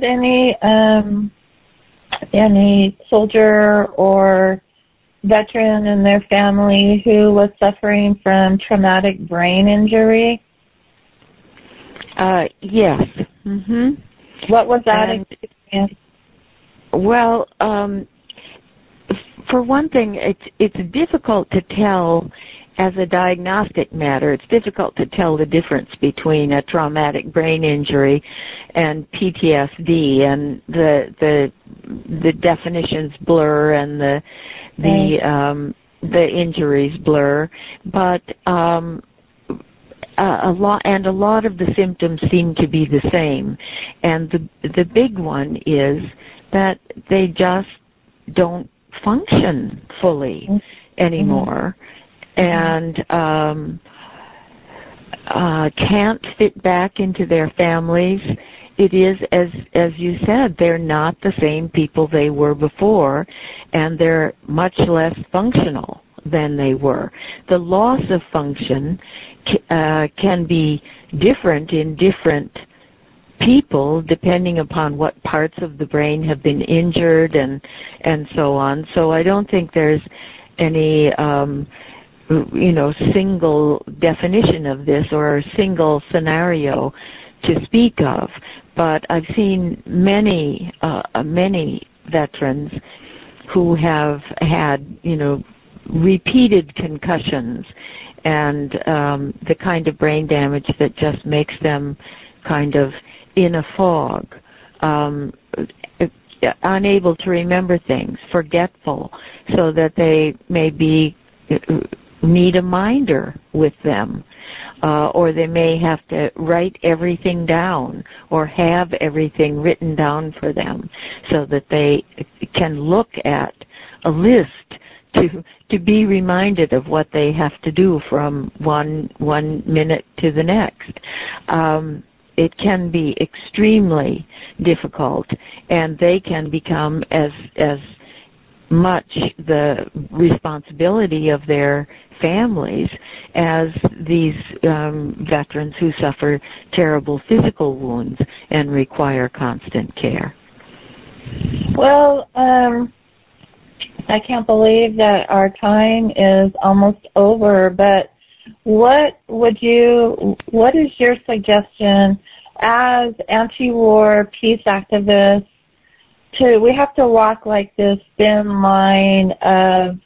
any soldier or veteran and their family who was suffering from traumatic brain injury? Yes. Mhm. What was that experience? Well, for one thing, it's difficult to tell as a diagnostic matter. It's difficult to tell the difference between a traumatic brain injury and PTSD, and the definitions blur and the injuries blur, but a lot of the symptoms seem to be the same, and the big one is that they just don't function fully anymore, and can't fit back into their families. It is, as you said, they're not the same people they were before, and they're much less functional than they were. The loss of function can be different in different people depending upon what parts of the brain have been injured and so on. So I don't think there's any single definition of this or a single scenario to speak of. But I've seen many veterans who have had, repeated concussions and the kind of brain damage that just makes them kind of in a fog, unable to remember things, forgetful, so that they maybe need a minder with them, or they may have to write everything down or have everything written down for them so that they can look at a list to be reminded of what they have to do from one minute to the next. It can be extremely difficult, and they can become as much the responsibility of their families as these veterans who suffer terrible physical wounds and require constant care. Well, I can't believe that our time is almost over, but what is your suggestion as anti-war peace activists? We have to walk like this thin line of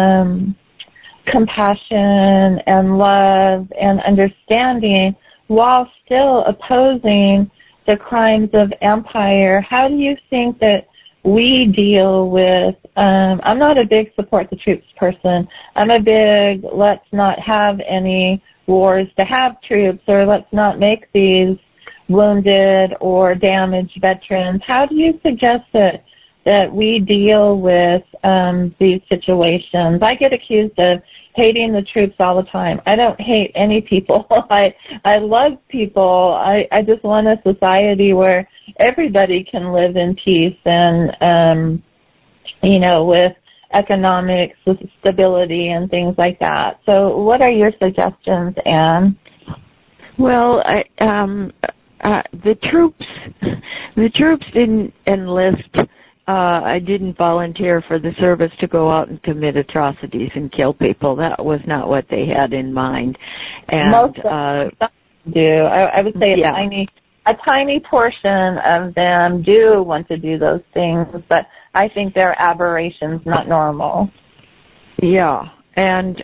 compassion and love and understanding while still opposing the crimes of empire. How do you think that we deal with, I'm not a big support the troops person. I'm a big let's not have any wars to have troops, or let's not make these wounded or damaged veterans. How do you suggest that we deal with these situations? I get accused of hating the troops all the time. I don't hate any people. I love people. I just want a society where everybody can live in peace and, with economic stability and things like that. So what are your suggestions, Anne? Well, the troops didn't enlist. I didn't volunteer for the service to go out and commit atrocities and kill people. That was not what they had in mind. And most of them do. I would say a tiny portion of them do want to do those things, but I think they're aberrations, not normal. Yeah, and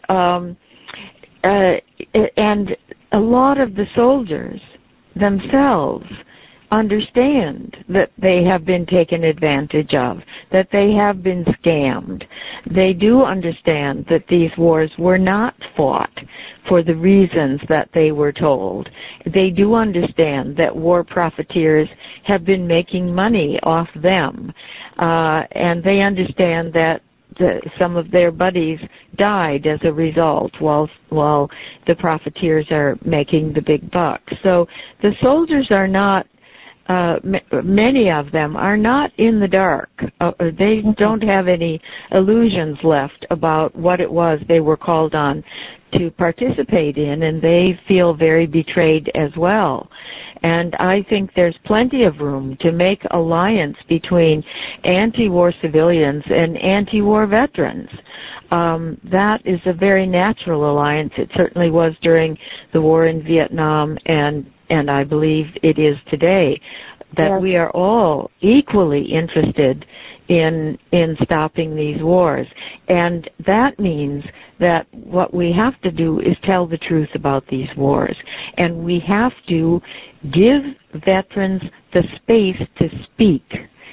a lot of the soldiers themselves understand that they have been taken advantage of, that they have been scammed. They do understand that these wars were not fought for the reasons that they were told. They do understand that war profiteers have been making money off them. And they understand that some of their buddies died as a result while the profiteers are making the big bucks. So the soldiers are not, many of them are not in the dark. They don't have any illusions left about what it was they were called on to participate in, and they feel very betrayed as well. And I think there's plenty of room to make alliance between anti-war civilians and anti-war veterans. That is a very natural alliance. It certainly was during the war in Vietnam, and I believe it is today, that we are all equally interested in stopping these wars. And that means that what we have to do is tell the truth about these wars. And we have to give veterans the space to speak.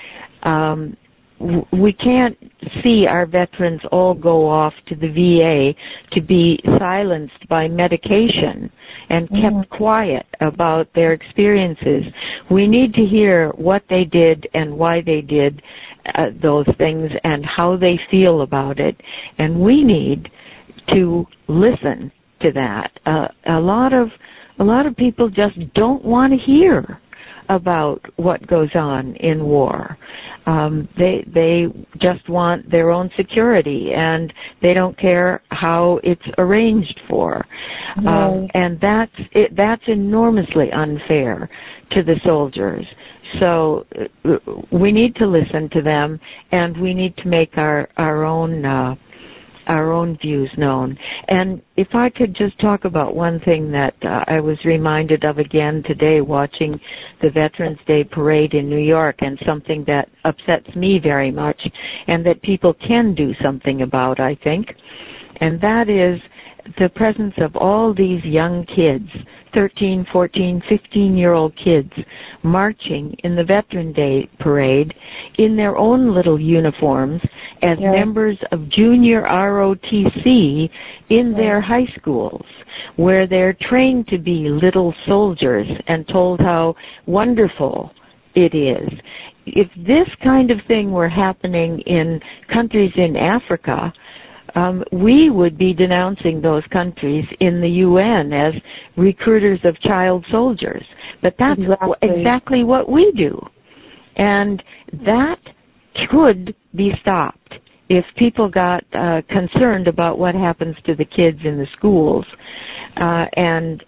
We can't see our veterans all go off to the VA to be silenced by medication and kept quiet about their experiences. We need to hear what they did and why they did those things and how they feel about it. And we need to listen to that. A lot of people just don't want to hear about what goes on in war. They just want their own security, and they don't care how it's arranged for. And that's enormously unfair to the soldiers. So we need to listen to them, and we need to make our own views known. And if I could just talk about one thing that I was reminded of again today watching the Veterans Day Parade in New York, and something that upsets me very much and that people can do something about, I think, and that is the presence of all these young kids, 13, 14, 15-year-old kids, marching in the Veteran Day Parade in their own little uniforms as members of junior ROTC in their high schools, where they're trained to be little soldiers and told how wonderful it is. If this kind of thing were happening in countries in Africa, we would be denouncing those countries in the UN as recruiters of child soldiers. But that's exactly what we do. And that could be stopped if people got concerned about what happens to the kids in the schools and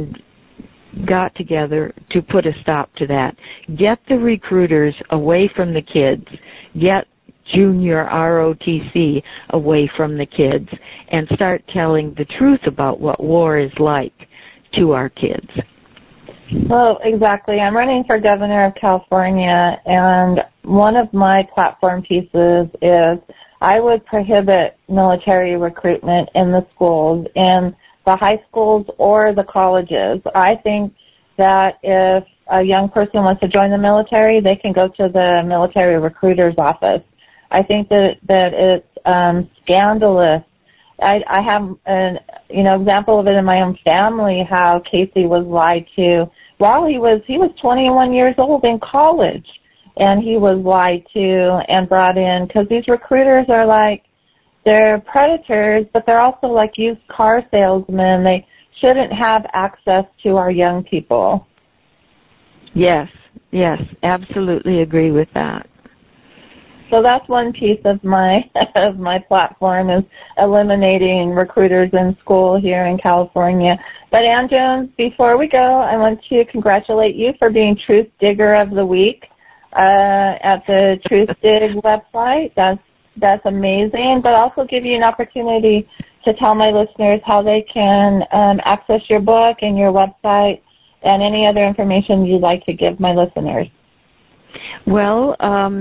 got together to put a stop to that. Get the recruiters away from the kids. Get junior ROTC away from the kids and start telling the truth about what war is like to our kids. Well, exactly. I'm running for governor of California, and one of my platform pieces is I would prohibit military recruitment in the schools, in the high schools or the colleges. I think that if a young person wants to join the military, they can go to the military recruiter's office. I think that it's scandalous. I have an example of it in my own family, how Casey was lied to while he was 21 years old in college, and he was lied to and brought in because these recruiters are like, they're predators, but they're also like used car salesmen. They shouldn't have access to our young people. Yes, absolutely agree with that. So that's one piece of my platform, is eliminating recruiters in school here in California. But Ann Jones, before we go, I want to congratulate you for being Truth Digger of the Week at the Truth Dig website. That's amazing. But also give you an opportunity to tell my listeners how they can access your book and your website and any other information you'd like to give my listeners. Well,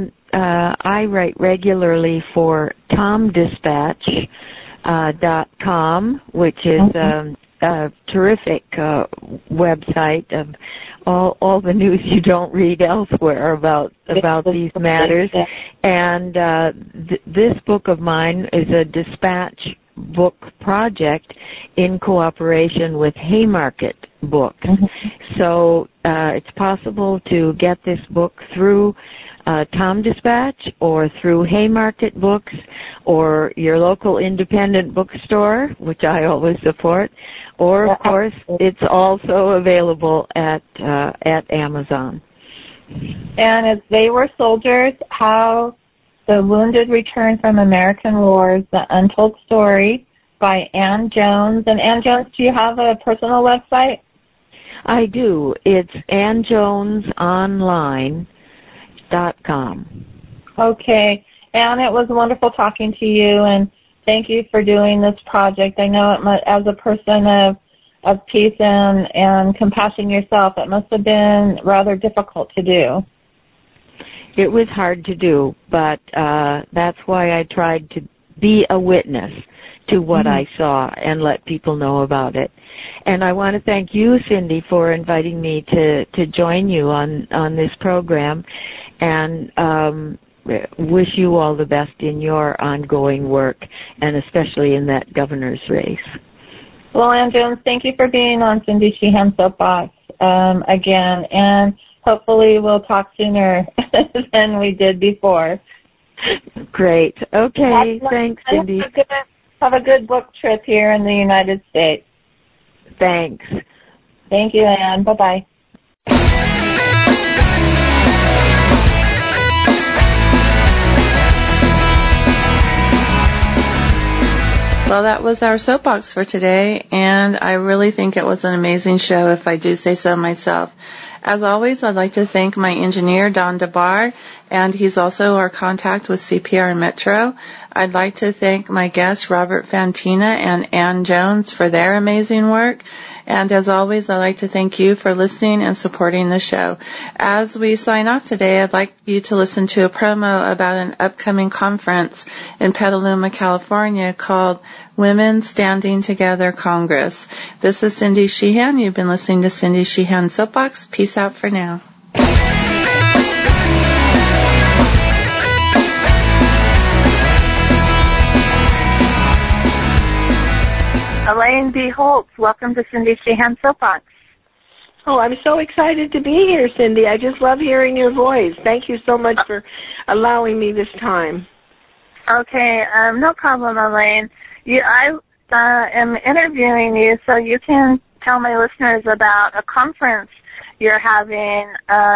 I write regularly for TomDispatch.com, which is a terrific website of all the news you don't read elsewhere about these matters. And this book of mine is a dispatch book project in cooperation with Haymarket Books. So it's possible to get this book through Tom Dispatch or through Haymarket Books or your local independent bookstore, which I always support, or of course it's also available at Amazon. And as They Were Soldiers, How the Wounded Return from American Wars, The Untold Story by Ann Jones. And Ann Jones, do you have a personal website? I do. It's AnnJonesOnline.com. Okay. Ann, it was wonderful talking to you, and thank you for doing this project. I know as a person of peace and compassion yourself, it must have been rather difficult to do. It was hard to do, but that's why I tried to be a witness to what I saw and let people know about it. And I want to thank you, Cindy, for inviting me to join you on this program, and wish you all the best in your ongoing work, and especially in that governor's race. Well, Ann Jones, thank you for being on Cindy Sheehan Soapbox again, and hopefully we'll talk sooner than we did before. Great. Okay, thanks, Cindy. Have a good book trip here in the United States. Thanks. Thank you, Ann. Bye-bye. Well, that was our soapbox for today, and I really think it was an amazing show, if I do say so myself. As always, I'd like to thank my engineer, Don DeBar, and he's also our contact with CPR Metro. I'd like to thank my guests, Robert Fantina and Ann Jones, for their amazing work. And as always, I'd like to thank you for listening and supporting the show. As we sign off today, I'd like you to listen to a promo about an upcoming conference in Petaluma, California called Women Standing Together Congress. This is Cindy Sheehan. You've been listening to Cindy Sheehan Soapbox. Peace out for now. Elaine B. Holtz, welcome to Cindy Sheehan Soapbox. Oh, I'm so excited to be here, Cindy. I just love hearing your voice. Thank you so much for allowing me this time. Okay, no problem, Elaine. I am interviewing you so you can tell my listeners about a conference you're having.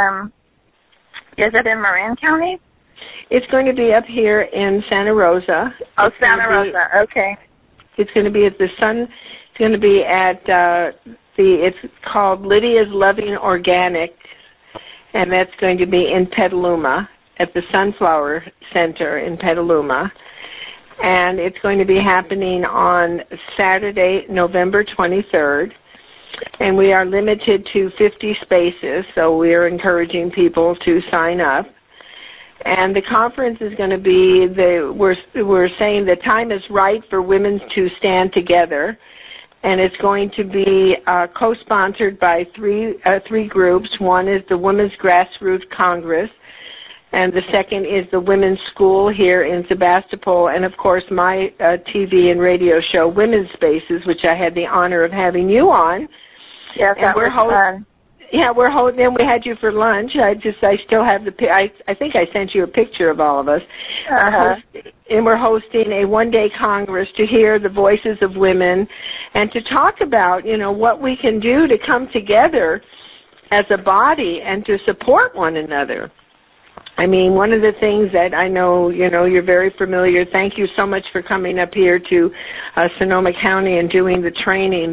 Is it in Marin County? It's going to be up here in Santa Rosa. Oh, Santa Rosa. Okay. It's going to be at the Sun. It's going to be at it's called Lydia's Loving Organic, and that's going to be in Petaluma at the Sunflower Center in Petaluma. And it's going to be happening on Saturday, November 23rd. And we are limited to 50 spaces, so we are encouraging people to sign up. And the conference is going to be, we're saying the time is right for women to stand together. And it's going to be co-sponsored by three groups. One is the Women's Grassroots Congress, and the second is the Women's School here in Sebastopol, and of course my TV and radio show, Women's Spaces, which I had the honor of having you on. Yes, that was fun. Yeah, we're holding. Then we had you for lunch. I still have I think I sent you a picture of all of us. And we're hosting a one-day Congress to hear the voices of women and to talk about, what we can do to come together as a body and to support one another. I mean, one of the things that I know, you're very familiar. Thank you so much for coming up here to Sonoma County and doing the training,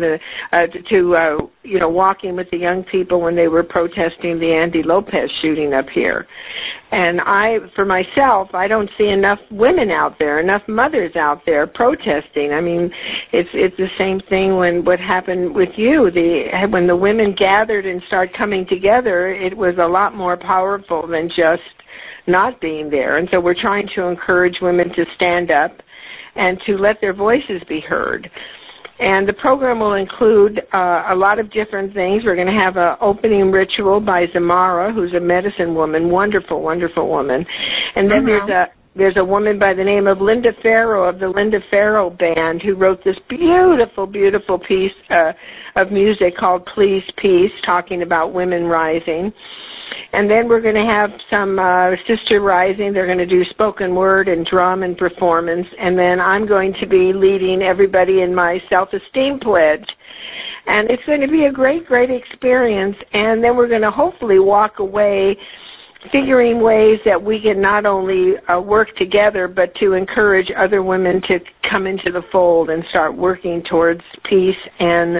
walking with the young people when they were protesting the Andy Lopez shooting up here. And for myself, I don't see enough women out there, enough mothers out there protesting. I mean, it's the same thing when what happened with you. When the women gathered and started coming together, it was a lot more powerful than just not being there. And so we're trying to encourage women to stand up and to let their voices be heard. And the program will include a lot of different things. We're going to have an opening ritual by Zamara, who's a medicine woman, wonderful, wonderful woman. And then there's there's a woman by the name of Linda Farrow of the Linda Farrow Band who wrote this beautiful, beautiful piece of music called Please Peace, talking about women rising. And then we're going to have some Sister Rising. They're going to do spoken word and drum and performance. And then I'm going to be leading everybody in my self-esteem pledge. And it's going to be a great, great experience. And then we're going to hopefully walk away figuring ways that we can not only work together, but to encourage other women to come into the fold and start working towards peace and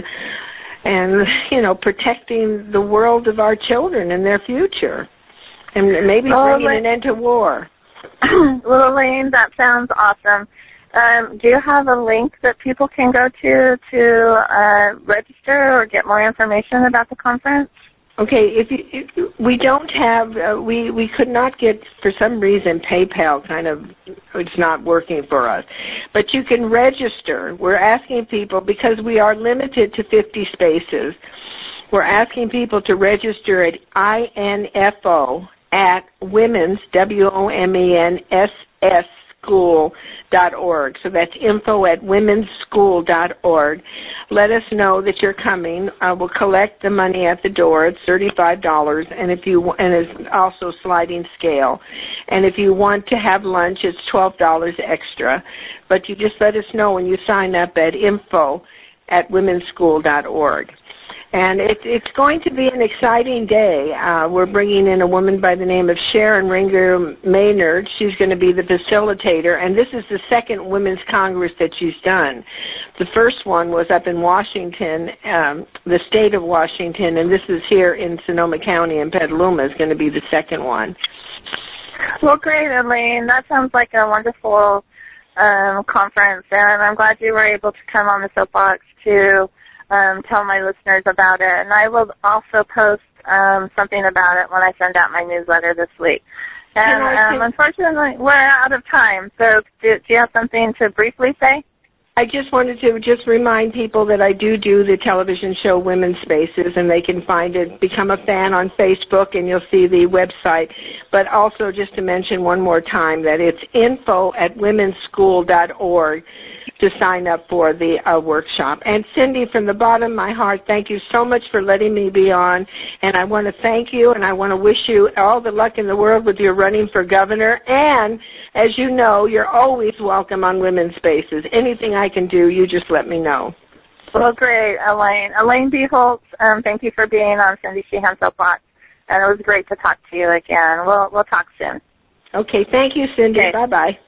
protecting the world of our children and their future, and maybe bringing an end to war. Well, Elaine, that sounds awesome. Do you have a link that people can go to register or get more information about the conference? Okay, if we don't have, we could not get, for some reason, PayPal it's not working for us. But you can register. We're asking people, because we are limited to 50 spaces, we're asking people to register at info at women's, WOMENSS, school.org. So that's info at womensschool.org. Let us know that you're coming. We'll collect the money at the door. It's $35, and it's also sliding scale. And if you want to have lunch, it's $12 extra. But you just let us know when you sign up at info at womensschool.org. And it's going to be an exciting day. We're bringing in a woman by the name of Sharon Ringer Maynard. She's going to be the facilitator, and this is the second Women's Congress that she's done. The first one was up in Washington, the state of Washington, and this is here in Sonoma County, and Petaluma is going to be the second one. Well, great, Elaine. That sounds like a wonderful conference, and I'm glad you were able to come on the soapbox to tell my listeners about it. And I will also post something about it when I send out my newsletter this week. And unfortunately, we're out of time. So do you have something to briefly say? I just wanted to remind people that I do the television show Women's Spaces, and they can find it, become a fan on Facebook, and you'll see the website. But also just to mention one more time that it's info at womensschool.org to sign up for the workshop. And Cindy, from the bottom of my heart, thank you so much for letting me be on. And I want to thank you, and I want to wish you all the luck in the world with your running for governor. And as you know, you're always welcome on Women's Spaces. Anything I can do, you just let me know. Well, great, Elaine. Elaine B. Holtz, thank you for being on Cindy Sheehan Soapbox. And it was great to talk to you again. We'll talk soon. Okay, thank you, Cindy. Okay. Bye-bye.